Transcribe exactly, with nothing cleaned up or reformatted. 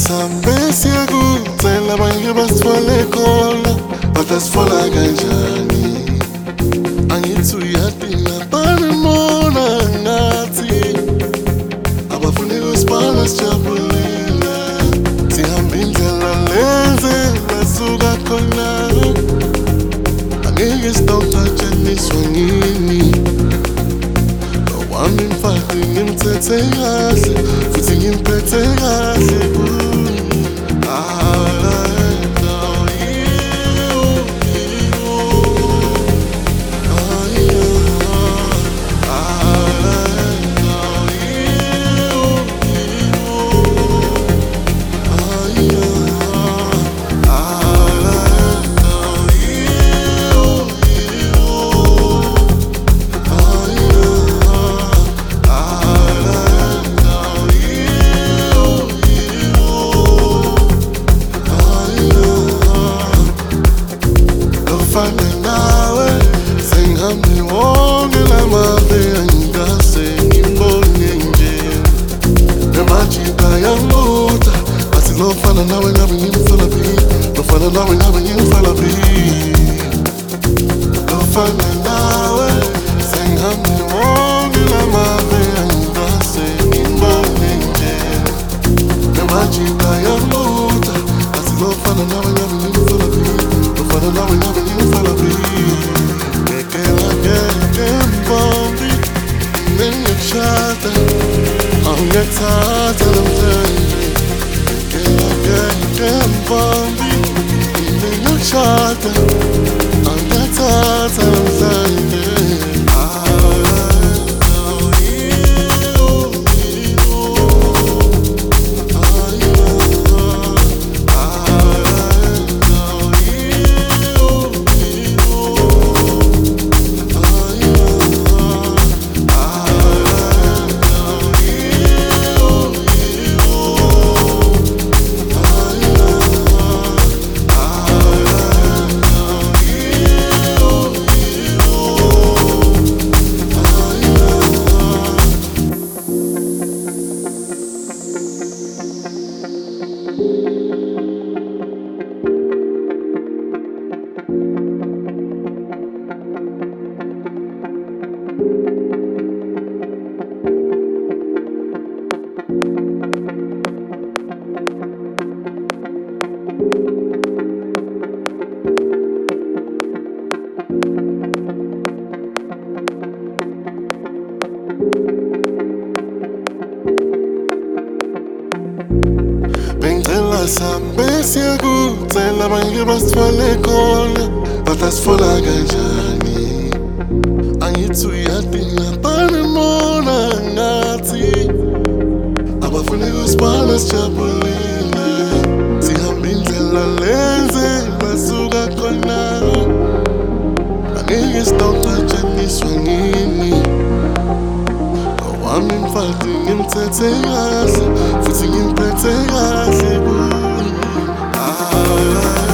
Sambe siyakucela abanye basithole khona, but asitfola kanjani? Angithi uyadinga banimona ngathi abafuni kusibhala sijabulile, sihamba indlela lenze lasuka khona. Angeke sitawucatshaniswa ngini, wami mfati ngimthethe kahle futhi ngimphethe kahle. Fana nawe sengihambe wonke lamave angingase ngimbone nje, nemajika yangibuta athi lofana nawe ngabe ngimfana phi, lofana nawe ngabe ngimfana phi. Lofana nawe sengihambe wonke lamave angingase ngimbone nje, nemajika yangibuta athi lofana nawe ngabe ngimfana phi, lofana nawe ngabe ngimfana phi. Angiyathatha namhlanje, ngeke mbambi ngiyokushada, angiyathatha namhlanje. Bengicela sambe siyakucela abanye basithole khona, but asitfola kanjani? Angithi uyadinga banimona ngathi abafuni kusibhala sijabulile, sihamba indlela lenze lasuka khona. Angeke sitawucatshaniswa ngini, wami mfati ngimthethe kahle futhi ngimphethe kahle.